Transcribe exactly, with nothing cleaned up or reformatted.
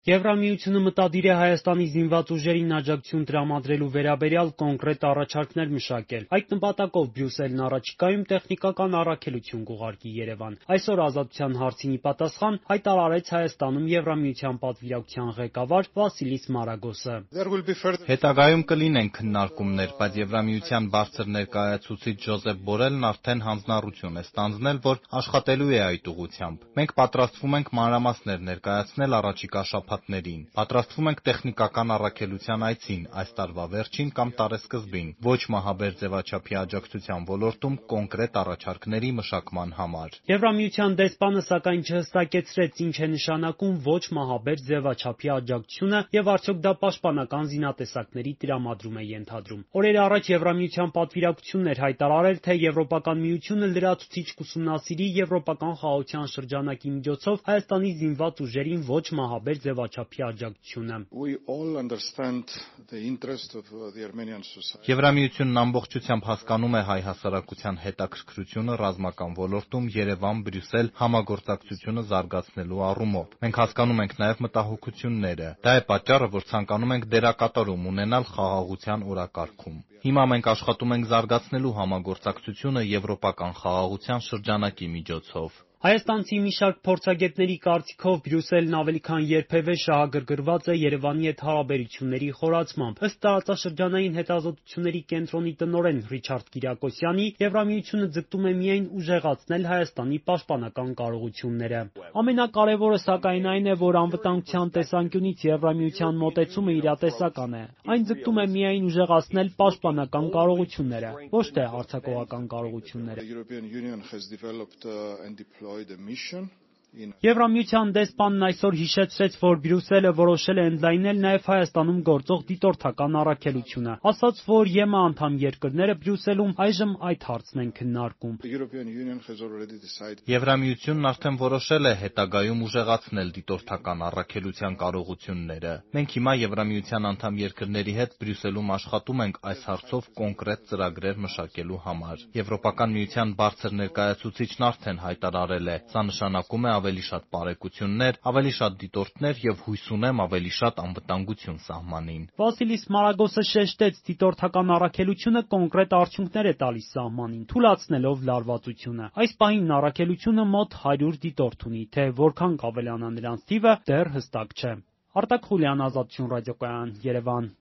Եվրամիությունը մտադիր է Հայաստանի զինված ուժերին աջակցություն տրամադրելու վերաբերյալ կոնկրետ առաջարկներ մշակել։ Այդ նպատակով Բրյուսելն առաջիկայում տեխնիկական առաքելություն կուղարկի Երևան։ Այսօր Ազատության հարցին ի պատասխան հայտարարեց Հայաստանում Եվրամիության պատվիրակության ղեկավար Վասիլիս Մարագոսը։ Հետագայում կլինեն քննարկումներ, բայց Եվրամիության բարձր ներկայացուցիչ Ջոզեփ Բորելն արդեն հանձնառություն է ստանձնել, որ աշխատելու է այդ ուղղությամբ։ Մենք պատրաստվում ենք մանրամասներ ներկայացնել առաջիկա շաբաթներին։ Պատրաստվում ենք տեխնիկական առաքելության այցին այս տարվա վերջին կամ տարեսկզբին, ոչ մահաբեր ձևաչափի աջակցության ոլորտում կոնկրետ առաջարկների մշակման համար։ Եվրամիության դեսպանը սակայն չհստակեցրեց ինչ է նշանակում ոչ մահաբեր ձևաչափի աջակցությունը եւ արդյոք դա պաշտպանական զինատեսակների տրամադրում է ենթադրում։ Օրեր առաջ Եվրամիության պատվիրակությունն էր հայտարարել, թե Եվրոպական միությունը լրացուցիչ կուսումնասիրի եվրոպական խաղաղության շրջանակի միջոցով Հայաստանի զինված ուժերին ոչ մահաբեր ձևաչափի աջակցությունը։ Եվրամիությունն ամբողջությամբ հասկանում է հայ հասարակության հետաքրքրությունը ռազմական ոլորտում Երևան-Բրյուսել համագործակցությունը զարգացնելու առումով։ Մենք հասկանում ենք նաև մտահոգությունները։ Դա է պատճառը, որ ցանկանում ենք դերակատարում ունենալ խաղաղության օրակարգում։ Հիմա մենք աշխատում ենք զարգացնելու համագործակցությունը եվրոպական խաղաղության շրջանակի միջոցով։ Հայաստանցի մի շարք փորձագետների կարծիքով Բրյուսելն ավելի քան երբևէ շահագրգռված է Երևանի հետ հարաբերությունների խորացմամբ։ Ըստ տարածաշրջանային հետազոտությունների կենտրոնի տնօրեն Ռիչարդ Կիրակոսյանի, Եվրամիությունը ձգտում է միայն ուժեղացնել Հայաստանի պաշտպանական կարողությունները։ Ամենակարևորը սակայն այն է, որ անվտանգության տեսանկյունից Եվրամիության մոտեցումը իրատեսական է։ Այն ձգտում է միայն ուժեղացնել պաշտպանական կարողությունները, ոչ թե հարձակողական կարողությունները։ Եվրամիության դեսպանն այսօր հիշեցրեց, որ Բրյուսելը որոշել է ընդլայնել նաև Հայաստանում գործող դիտորդական առաքելությունը։ Ասաց, որ ԵՄ անդամ երկրները Բրյուսելում այժմ այդ հարցն են քննարկում։ Եվրամիությունն արդեն որոշել է հետագայում ուժեղացնել դիտորդական առաքելության կարողությունները։ Մենք հիմա Եվրամիության անդամ երկրների հետ Բրյուսելում աշխատում ենք այս հարցով կոնկրետ ծրագրեր մշակելու համար։ Եվրոպական միության բարձր ներկայացուցիչն արդեն հայտարարել է. Սա նշանակում է ավելի շատ բարեկություններ, ավելի շատ դիտորդներ եւ հույս ունեմ ավելի շատ անվտանգություն սահմանին։ Վասիլիս Մարագոսը շեշտեց, դիտորդական առաքելությունը կոնկրետ արդյունքներ է տալիս սահմանին, թուլացնելով լարվածությունը։ Այս պահին առաքելությունը մոտ հարյուր դիտորդ ունի, թե որքան կավելանա նրանց թիվը, դեռ հստակ չէ։ Արտակ Խուլյան, Ազատություն ռադիոկայան, Երևան։